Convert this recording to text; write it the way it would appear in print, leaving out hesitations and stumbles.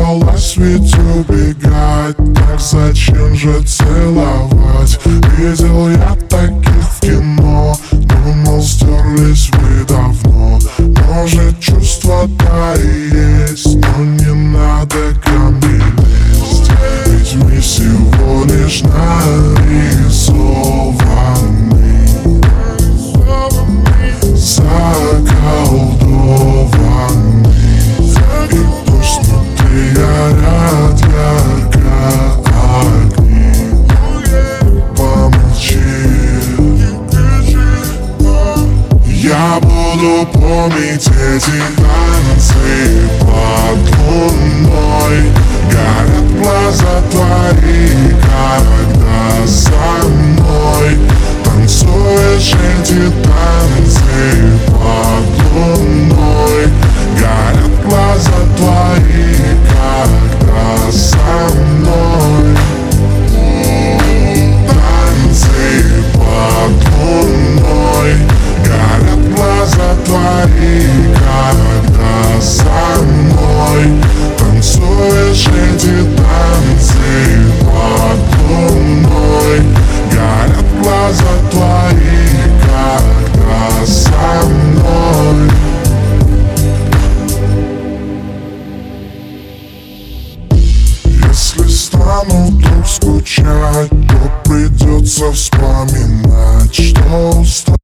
собралась ведь убегать, так зачем же целовать? Видел я таких в кино, думал, стерлись вы давно. Может, чувства-то и есть, но не надо ко мне лезть. Ведь мы всего лишь нарисованы, заколдованы. И пусть внутри горят ярко огни, помолчи. Я буду помнить эти танцы под луной. Горят глаза твои, когда со мной танцуешь эти танцы под луной. Горят глаза твои, когда со мной танцы под луной. Горят глаза твои, когда со мной танцуешь эти танцы под луной. Горят глаза твои, когда со мной. Если стану вдруг скучать, то придется вспоминать, что устал.